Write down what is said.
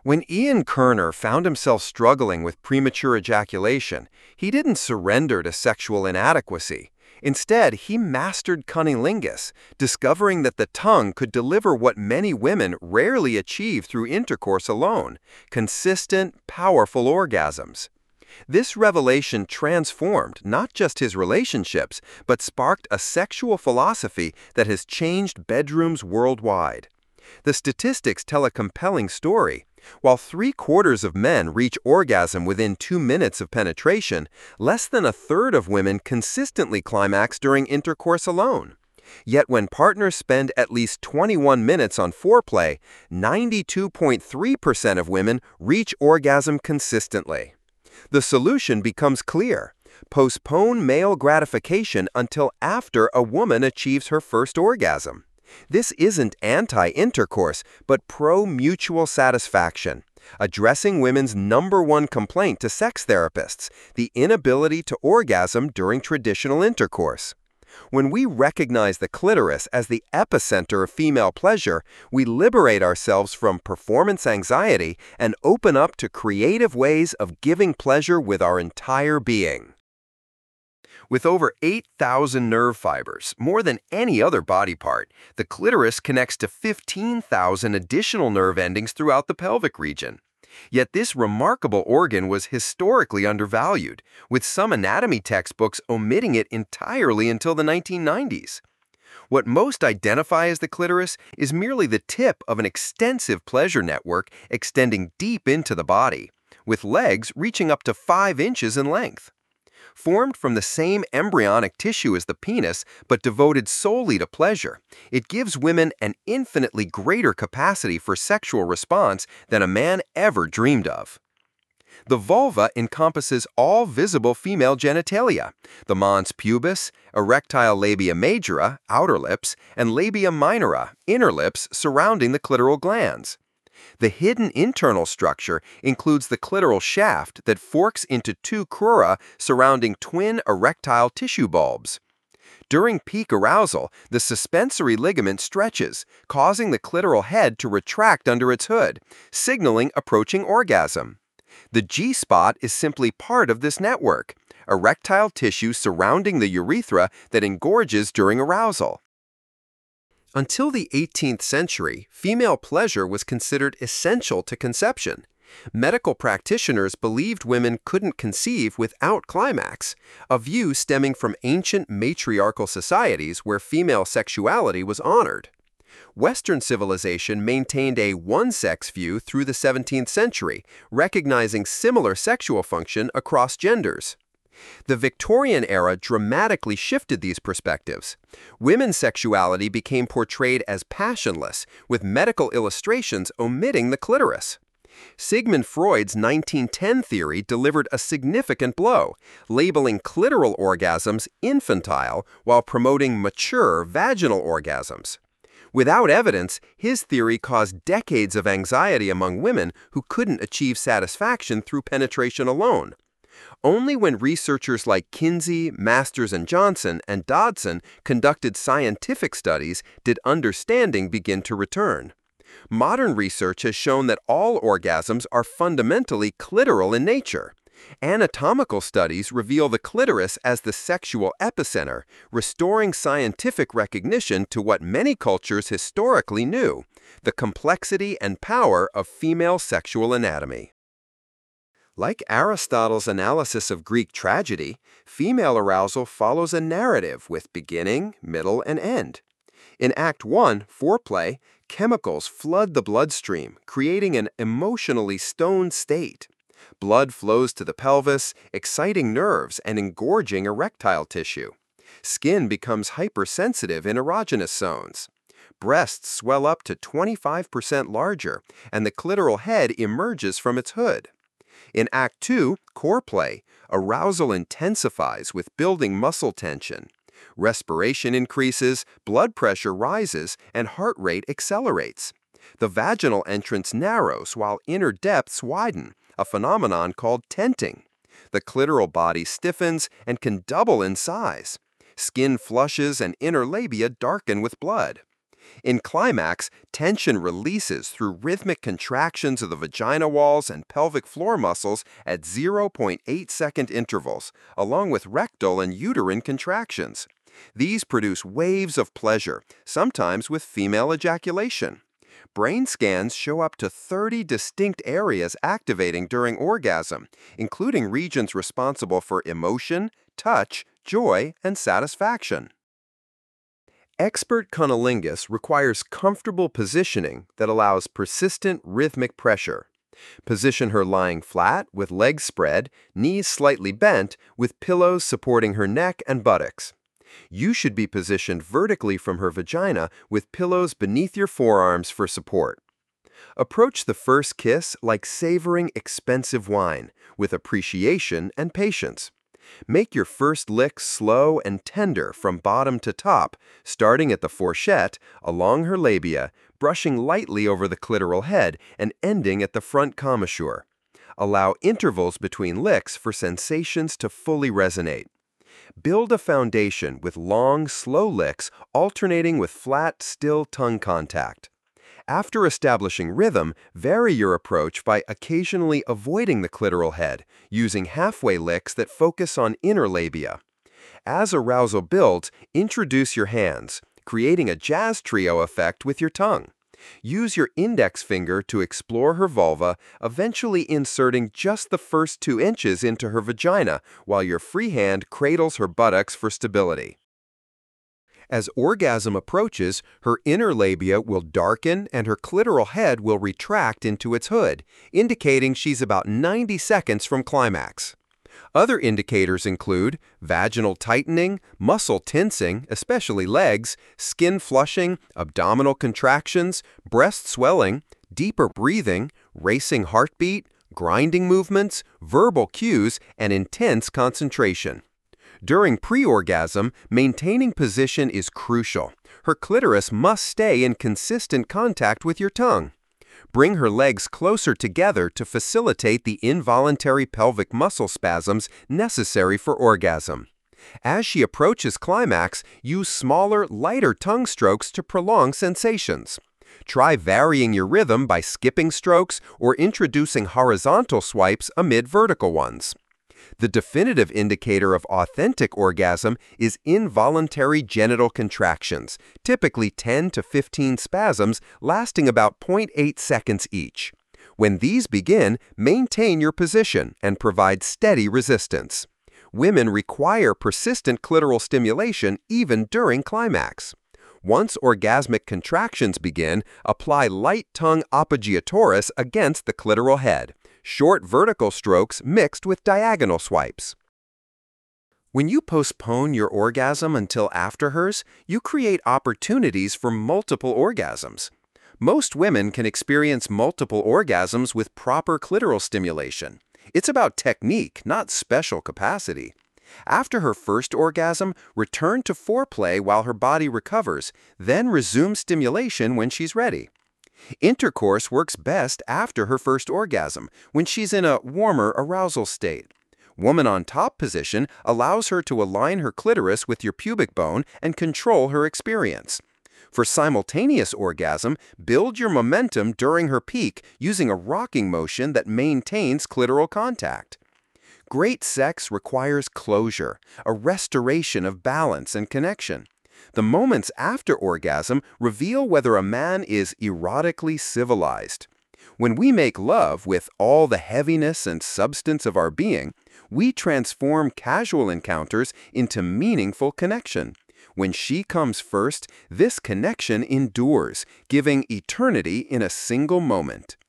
When Ian Kerner found himself struggling with premature ejaculation, he didn't surrender to sexual inadequacy. Instead, he mastered cunnilingus, discovering that the tongue could deliver what many women rarely achieve through intercourse alone: consistent, powerful orgasms. This revelation transformed not just his relationships, but sparked a sexual philosophy that has changed bedrooms worldwide. The statistics tell a compelling story. While three-quarters of men reach orgasm within 2 minutes of penetration, less than a third of women consistently climax during intercourse alone. Yet when partners spend at least 21 minutes on foreplay, 92.3% of women reach orgasm consistently. The solution becomes clear: postpone male gratification until after a woman achieves her first orgasm. This isn't anti-intercourse, but pro-mutual satisfaction, addressing women's #1 complaint to sex therapists: the inability to orgasm during traditional intercourse. When we recognize the clitoris as the epicenter of female pleasure, we liberate ourselves from performance anxiety and open up to creative ways of giving pleasure with our entire being. With over 8,000 nerve fibers, more than any other body part, the clitoris connects to 15,000 additional nerve endings throughout the pelvic region. Yet this remarkable organ was historically undervalued, with some anatomy textbooks omitting it entirely until the 1990s. What most identify as the clitoris is merely the tip of an extensive pleasure network extending deep into the body, with legs reaching up to 5 inches in length. Formed from the same embryonic tissue as the penis, but devoted solely to pleasure, it gives women an infinitely greater capacity for sexual response than a man ever dreamed of. The vulva encompasses all visible female genitalia: the mons pubis, erectile labia majora, outer lips, and labia minora, inner lips surrounding the clitoral glands. The hidden internal structure includes the clitoral shaft that forks into 2 crura surrounding twin erectile tissue bulbs. During peak arousal, the suspensory ligament stretches, causing the clitoral head to retract under its hood, signaling approaching orgasm. The G-spot is simply part of this network: erectile tissue surrounding the urethra that engorges during arousal. Until the 18th century, female pleasure was considered essential to conception. Medical practitioners believed women couldn't conceive without climax, a view stemming from ancient matriarchal societies where female sexuality was honored. Western civilization maintained a one-sex view through the 17th century, recognizing similar sexual function across genders. The Victorian era dramatically shifted these perspectives. Women's sexuality became portrayed as passionless, with medical illustrations omitting the clitoris. Sigmund Freud's 1910 theory delivered a significant blow, labeling clitoral orgasms infantile while promoting mature vaginal orgasms. Without evidence, his theory caused decades of anxiety among women who couldn't achieve satisfaction through penetration alone. Only when researchers like Kinsey, Masters and Johnson, and Dodson conducted scientific studies did understanding begin to return. Modern research has shown that all orgasms are fundamentally clitoral in nature. Anatomical studies reveal the clitoris as the sexual epicenter, restoring scientific recognition to what many cultures historically knew: the complexity and power of female sexual anatomy. Like Aristotle's analysis of Greek tragedy, female arousal follows a narrative with beginning, middle, and end. In Act 1, foreplay, chemicals flood the bloodstream, creating an emotionally stoned state. Blood flows to the pelvis, exciting nerves and engorging erectile tissue. Skin becomes hypersensitive in erogenous zones. Breasts swell up to 25% larger, and the clitoral head emerges from its hood. In Act 2, core play, arousal intensifies with building muscle tension. Respiration increases, blood pressure rises, and heart rate accelerates. The vaginal entrance narrows while inner depths widen, a phenomenon called tenting. The clitoral body stiffens and can double in size. Skin flushes and inner labia darken with blood. In climax, tension releases through rhythmic contractions of the vagina walls and pelvic floor muscles at 0.8-second intervals, along with rectal and uterine contractions. These produce waves of pleasure, sometimes with female ejaculation. Brain scans show up to 30 distinct areas activating during orgasm, including regions responsible for emotion, touch, joy, and satisfaction. Expert cunnilingus requires comfortable positioning that allows persistent rhythmic pressure. Position her lying flat with legs spread, knees slightly bent, with pillows supporting her neck and buttocks. You should be positioned vertically from her vagina with pillows beneath your forearms for support. Approach the first kiss like savoring expensive wine, with appreciation and patience. Make your first lick slow and tender from bottom to top, starting at the fourchette, along her labia, brushing lightly over the clitoral head, and ending at the front commissure. Allow intervals between licks for sensations to fully resonate. Build a foundation with long, slow licks alternating with flat, still tongue contact. After establishing rhythm, vary your approach by occasionally avoiding the clitoral head, using halfway licks that focus on inner labia. As arousal builds, introduce your hands, creating a jazz trio effect with your tongue. Use your index finger to explore her vulva, eventually inserting just the first 2 inches into her vagina, while your free hand cradles her buttocks for stability. As orgasm approaches, her inner labia will darken and her clitoral head will retract into its hood, indicating she's about 90 seconds from climax. Other indicators include vaginal tightening, muscle tensing, especially legs, skin flushing, abdominal contractions, breast swelling, deeper breathing, racing heartbeat, grinding movements, verbal cues, and intense concentration. During pre-orgasm, maintaining position is crucial. Her clitoris must stay in consistent contact with your tongue. Bring her legs closer together to facilitate the involuntary pelvic muscle spasms necessary for orgasm. As she approaches climax, use smaller, lighter tongue strokes to prolong sensations. Try varying your rhythm by skipping strokes or introducing horizontal swipes amid vertical ones. The definitive indicator of authentic orgasm is involuntary genital contractions, typically 10 to 15 spasms lasting about 0.8 seconds each. When these begin, maintain your position and provide steady resistance. Women require persistent clitoral stimulation even during climax. Once orgasmic contractions begin, apply light tongue appoggiatoris against the clitoral head. Short vertical strokes mixed with diagonal swipes. When you postpone your orgasm until after hers, you create opportunities for multiple orgasms. Most women can experience multiple orgasms with proper clitoral stimulation. It's about technique, not special capacity. After her first orgasm, return to foreplay while her body recovers, then resume stimulation when she's ready. Intercourse works best after her first orgasm, when she's in a warmer arousal state. Woman on top position allows her to align her clitoris with your pubic bone and control her experience. For simultaneous orgasm, build your momentum during her peak using a rocking motion that maintains clitoral contact. Great sex requires closure, a restoration of balance and connection. The moments after orgasm reveal whether a man is erotically civilized. When we make love with all the heaviness and substance of our being, we transform casual encounters into meaningful connection. When she comes first, this connection endures, giving eternity in a single moment.